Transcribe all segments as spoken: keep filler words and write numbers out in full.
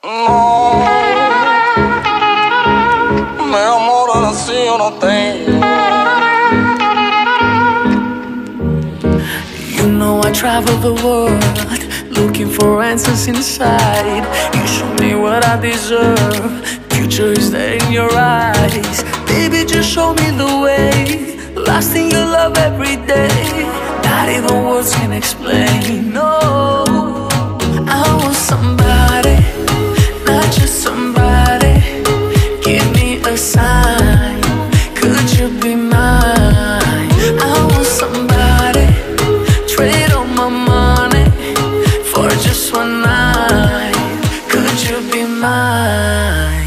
No, meu amor, assim eu não tenho. You know I travel the world, looking for answers inside. You show me what I deserve, future is there in your eyes. Baby, just show me the way, lost in your love every day. Not even words can explain, no. I want somebody, not just somebody. Give me a sign, could you be mine? I want somebody, trade all my money for just one night. Could you be mine?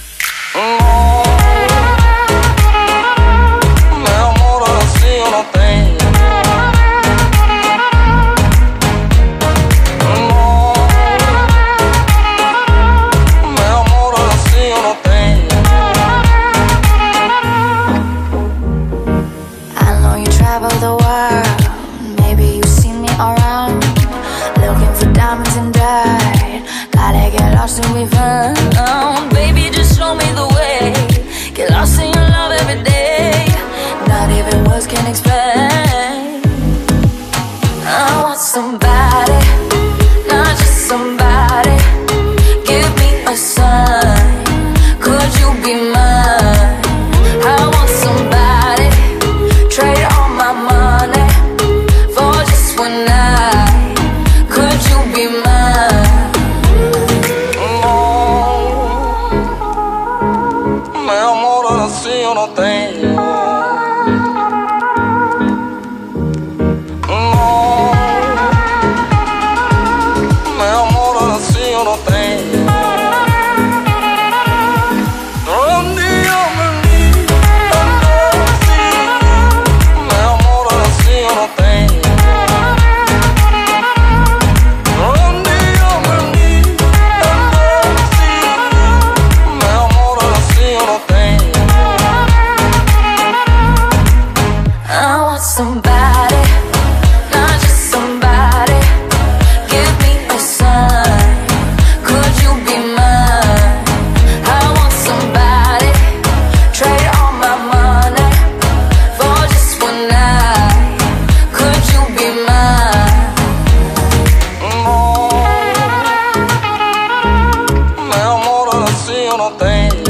Meu amor, assim eu não tenho. Meu amor, assim eu não tenho. I know you travel the world, maybe you've seen me around, looking for diamonds and dirt. Gotta get lost and be found. Baby, just show me the way, get lost in your love every day. Not even words can explain. I want somebody, not just somebody. Give me a sign, could you be mine? I want somebody, trade all my money for just one night. Could you be mine? Meu amor, assim eu não tenho. Meu amor, assim eu não tenho. Onde eu me li, andou assim. Meu amor, assim eu não tenho. Onde eu me li, andou assim. Meu amor, assim eu não tenho. I want somebody, not just somebody. Give me a sign, could you be mine? I want somebody, trade all my money for just one night. Could you be mine? Meu amor, assim eu não tenho.